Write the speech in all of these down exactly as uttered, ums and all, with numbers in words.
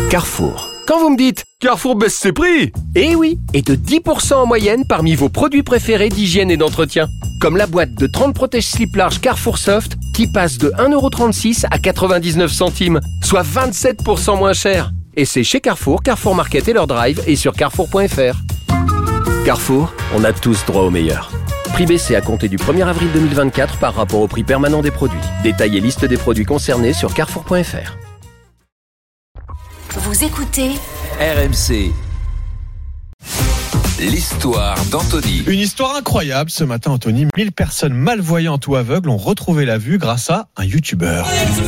Carrefour. Quand vous me dites « Carrefour baisse ses prix !» Eh oui, et de dix pour cent en moyenne parmi vos produits préférés d'hygiène et d'entretien. Comme la boîte de trente protège-slips larges Carrefour Soft qui passe de un euro trente-six à quatre-vingt-dix-neuf centimes, soit vingt-sept pour cent moins cher. Et c'est chez Carrefour, Carrefour Market et leur drive et sur carrefour point f r. Carrefour, on a tous droit au meilleur. Prix baissé à compter du premier avril deux mille vingt-quatre par rapport au prix permanent des produits. Détail et liste des produits concernés sur carrefour point f r. Vous écoutez R M C. L'histoire d'Anthony. Une histoire incroyable ce matin, Anthony. mille personnes malvoyantes ou aveugles ont retrouvé la vue grâce à un youtubeur.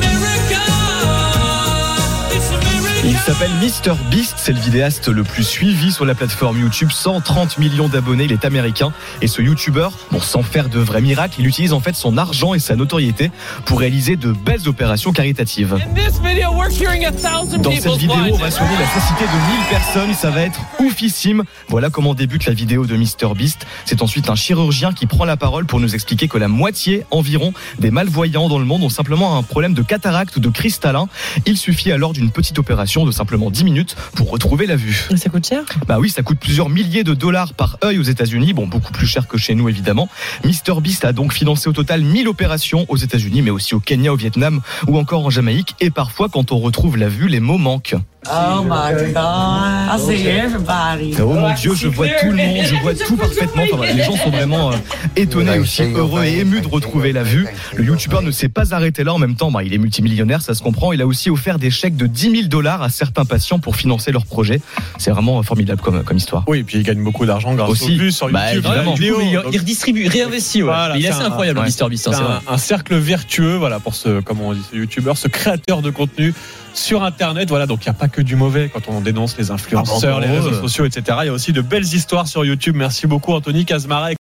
Il s'appelle MrBeast, c'est le vidéaste le plus suivi sur la plateforme YouTube, cent trente millions d'abonnés, il est américain. Et ce youtubeur, bon, sans faire de vrais miracles, il utilise en fait son argent et sa notoriété pour réaliser de belles opérations caritatives. Dans cette vidéo, on va soigner la cécité de mille personnes, ça va être oufissime. Voilà comment débute la vidéo de MrBeast. C'est ensuite un chirurgien qui prend la parole pour nous expliquer que la moitié environ des malvoyants dans le monde ont simplement un problème de cataracte ou de cristallin. Il suffit alors d'une petite opération de simplement dix minutes pour retrouver la vue. Ça coûte cher ? Bah oui, ça coûte plusieurs milliers de dollars par œil aux États-Unis, bon, beaucoup plus cher que chez nous évidemment. MrBeast a donc financé au total mille opérations aux États-Unis, mais aussi au Kenya, au Vietnam ou encore en Jamaïque. Et parfois, quand on retrouve la vue, les mots manquent. Oh my God, I see everybody. Oh mon Dieu, je vois tout le monde, je vois tout parfaitement. Enfin, voilà, les gens sont vraiment euh, étonnés, aussi heureux et émus de retrouver la vue. Le youtubeur ne s'est pas arrêté là. En même temps, bah, il est multimillionnaire, ça se comprend. Il a aussi offert des chèques de dix mille dollars à certains patients pour financer leur projet. C'est vraiment formidable comme, comme histoire. Oui, et puis il gagne beaucoup d'argent grâce aussi, aux vues sur bah, YouTube. Évidemment. Vidéo, il, donc... il redistribue, il réinvestit. Ouais. Voilà, il est, est assez un, incroyable, ouais. MrBeast. Hein, c'est un, un cercle vertueux, voilà, pour ce, comment on dit, ce youtubeur, ce créateur de contenu sur Internet. Voilà, donc il n'y a pas que du mauvais quand on dénonce les influenceurs, ah, bon, les réseaux sociaux, et cetera. Il y a aussi de belles histoires sur YouTube. Merci beaucoup, Anthony Kazmarek.